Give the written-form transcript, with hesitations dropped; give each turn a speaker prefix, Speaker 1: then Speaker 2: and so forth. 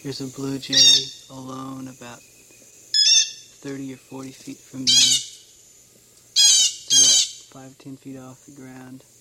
Speaker 1: Here's a blue jay alone about 30 or 40 feet from me. It's about 5-10 feet off the ground.